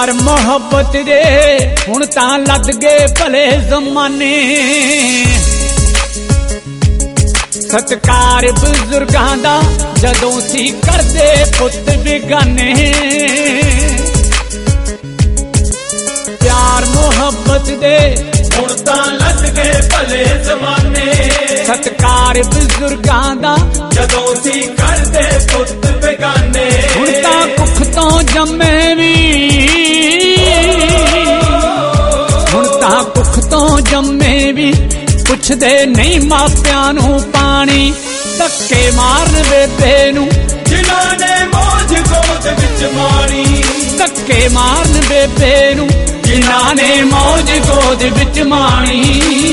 प्यार मोहब्बत दे हुण तां लद गए भले जमाने। सत्कार बुजुर्गां दा जदों सी करदे पुत बेगाने। प्यार मोहब्बत दे हुण तां लद गए भले जमाने। सत्कार बुजुर्गां दा जदों सी करदे पुत बेगाने। हुण तां कुख तो जम्मे वी, हुण तां कुख तो जम्मे वी पुछदे नहीं मापियां नूं पानी। धक्के मारन बेबे नूं जिन्हां ने मौज गोद विच माणी। धक्के मारन बेबे नूं जिन्हां ने मौज गोद विच माणी।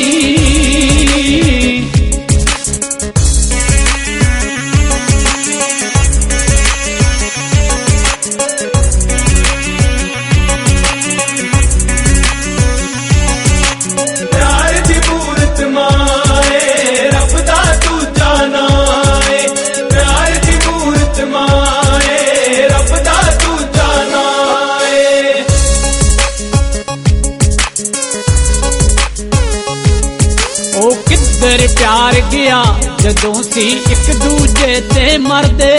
किधर प्यार गया जदों सी एक दूजे ते मरदे।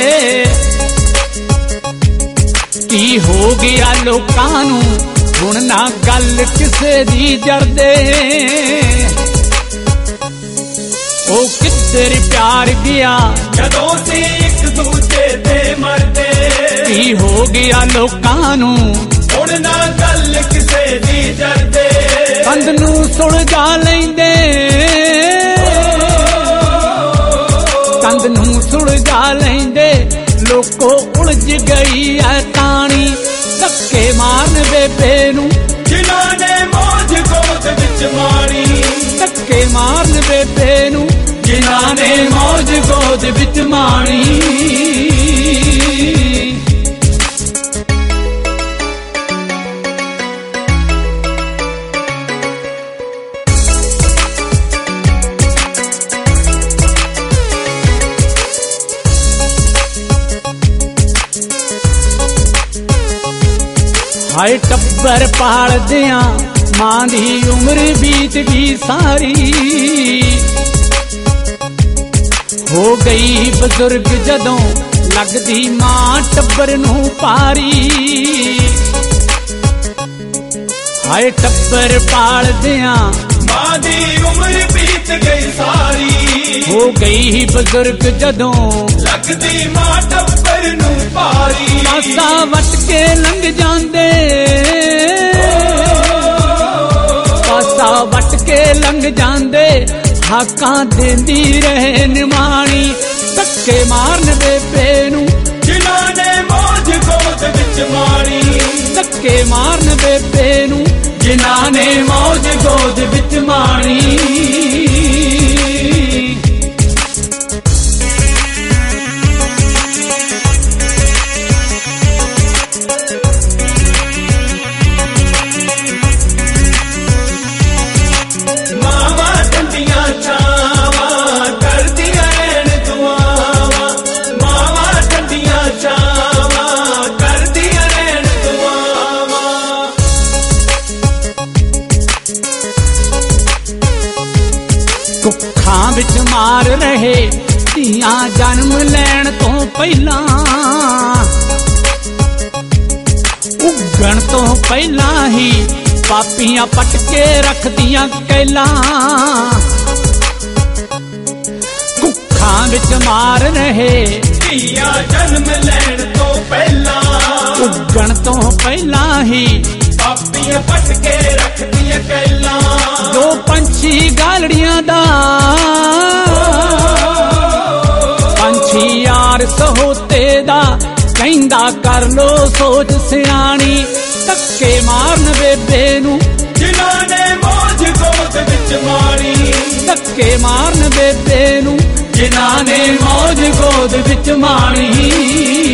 की हो गया लोकां नूं हुण ना गल किसे दी जरदे। ओ किधर प्यार गया जदों सी एक दूजे ते मरदे। की हो गया लोकां नूं हुण ना गल किसे दी जरदे। कंध नूं सुलझा लैंदे, कंध नूं सुलझा लैंदे लोको उलझ गई है तानी। धक्के मारन बेबे नूं जिन्हां ने मौज गोद विच माणी। धक्के मारन बेबे नूं जिन्हां ने मौज गोद विच माणी। हाय टब्बर पाल दिया मां दी उम्र बीत गई सारी। हो गई बुजुर्ग जदों लगदी मां टब्बर नूं पारी। हाय टब्बर पाल दिया मां दी उम्र बीत गई सारी। हो गई बुजुर्ग जदों लगदी मां टब्बर नूं पारी। पासा वट के लंघ जांदे, पासा वट के लंघ जांदे हाकां देंदी रहे निमाणी। धक्के मारन बेबे नूं जिन्हां ने मौज गोद विच माणी। धक्के मारन बेबे नूं जिन्हां ने मौज गोद विच माणी। कुखां विच मार रहे धीआं जन्म लैण तो पहला। उगण तो पहला ही पापियां पट के रखदियां कैला। कुखां विच मार रहे धीआं जन्म लैण तो पहला। उगण तो पहला ही पापियां पट के रखदियां कैला। दो पंछी गालड़ियां दा पंछी यार सहोते दा कहंदा कर लो सोच सियाणी। धक्के मारन बेबे नूं जिन्हां ने मौज गोद विच माणी। धक्के मारन बेबे नूं जिन्हां ने मौज गोद विच माणी।